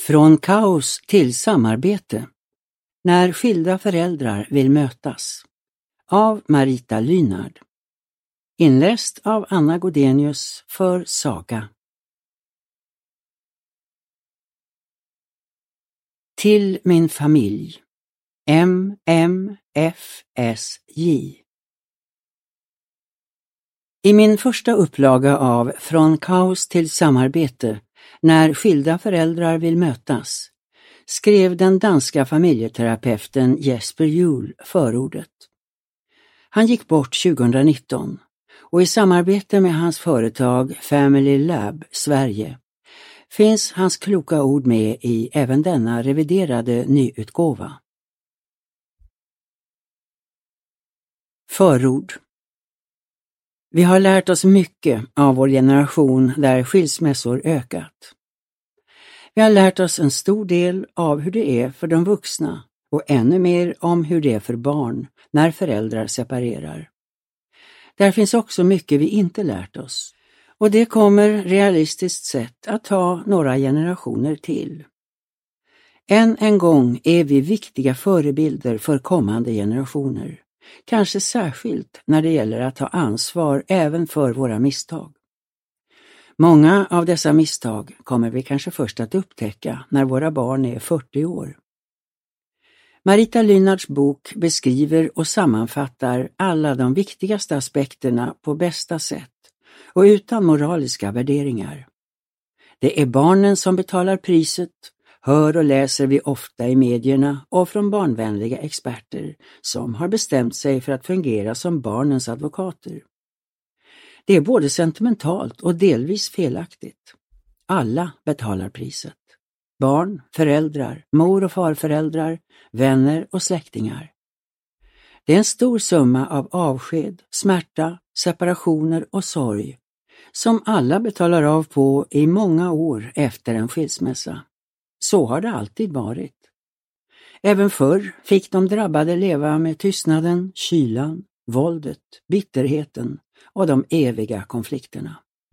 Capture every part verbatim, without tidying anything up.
Från kaos till samarbete. När skilda föräldrar vill mötas. Av Marita Lynard. Inläst av Anna Godenius för Saga. Till min familj. M M F S J. I min första upplaga av Från kaos till samarbete, när skilda föräldrar vill mötas, skrev den danska familjeterapeuten Jesper Juhl förordet. Han gick bort tjugonitton och i samarbete med hans företag Family Lab Sverige finns hans kloka ord med i även denna reviderade nyutgåva. Förord. Vi har lärt oss mycket av vår generation där skilsmässor ökat. Vi har lärt oss en stor del av hur det är för de vuxna och ännu mer om hur det är för barn när föräldrar separerar. Där finns också mycket vi inte lärt oss och det kommer realistiskt sett att ta några generationer till. Än en gång är vi viktiga förebilder för kommande generationer. Kanske särskilt när det gäller att ta ansvar även för våra misstag. Många av dessa misstag kommer vi kanske först att upptäcka när våra barn är fyrtio år. Marita Lynards bok beskriver och sammanfattar alla de viktigaste aspekterna på bästa sätt och utan moraliska värderingar. Det är barnen som betalar priset, hör och läser vi ofta i medierna och från barnvänliga experter som har bestämt sig för att fungera som barnens advokater. Det är både sentimentalt och delvis felaktigt. Alla betalar priset. Barn, föräldrar, mor- och farföräldrar, vänner och släktingar. Det är en stor summa av avsked, smärta, separationer och sorg som alla betalar av på i många år efter en skilsmässa. Så har det alltid varit. Även förr fick de drabbade leva med tystnaden, kylan, våldet, bitterheten och de eviga konflikterna.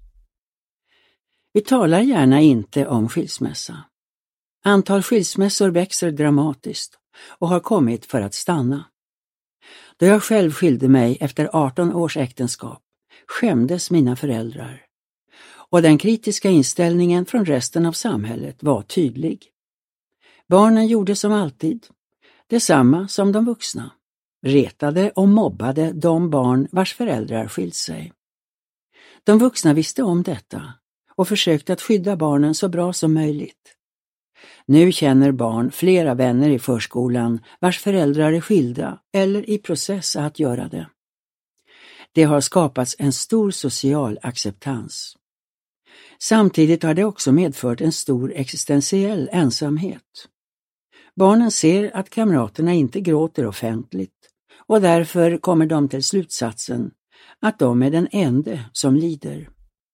Vi talar gärna inte om skilsmässa. Antal skilsmässor växer dramatiskt och har kommit för att stanna. Då jag själv skilde mig efter arton års äktenskap skämdes mina föräldrar. Och den kritiska inställningen från resten av samhället var tydlig. Barnen gjorde som alltid, detsamma som de vuxna. Retade och mobbade de barn vars föräldrar skilt sig. De vuxna visste om detta och försökte att skydda barnen så bra som möjligt. Nu känner barn flera vänner i förskolan vars föräldrar är skilda eller i process att göra det. Det har skapats en stor social acceptans. Samtidigt har det också medfört en stor existentiell ensamhet. Barnen ser att kamraterna inte gråter offentligt och därför kommer de till slutsatsen att de är den enda som lider.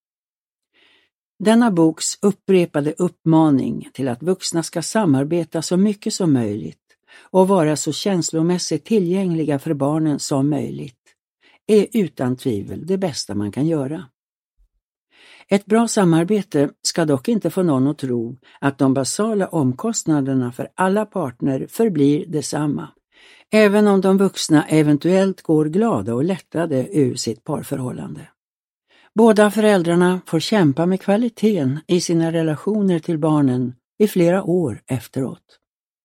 Denna boks upprepade uppmaning till att vuxna ska samarbeta så mycket som möjligt och vara så känslomässigt tillgängliga för barnen som möjligt är utan tvivel det bästa man kan göra. Ett bra samarbete ska dock inte få någon att tro att de basala omkostnaderna för alla partner förblir detsamma, även om de vuxna eventuellt går glada och lättade ur sitt parförhållande. Båda föräldrarna får kämpa med kvaliteten i sina relationer till barnen i flera år efteråt.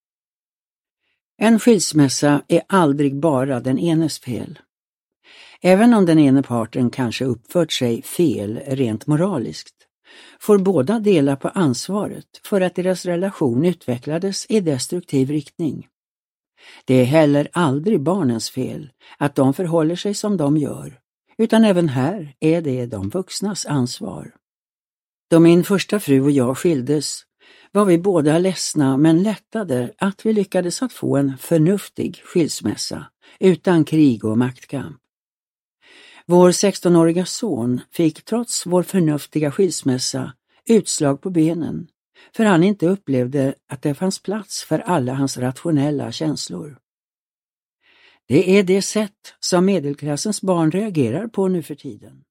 En skilsmässa är aldrig bara den enes fel. Även om den ene parten kanske uppfört sig fel rent moraliskt, får båda dela på ansvaret för att deras relation utvecklades i destruktiv riktning. Det är heller aldrig barnens fel att de förhåller sig som de gör, utan även här är det de vuxnas ansvar. Då min första fru och jag skildes var vi båda ledsna men lättade att vi lyckades att få en förnuftig skilsmässa utan krig och maktkamp. Vår sextonåriga son fick trots vår förnuftiga skilsmässa utslag på benen för han inte upplevde att det fanns plats för alla hans rationella känslor. Det är det sätt som medelklassens barn reagerar på nu för tiden.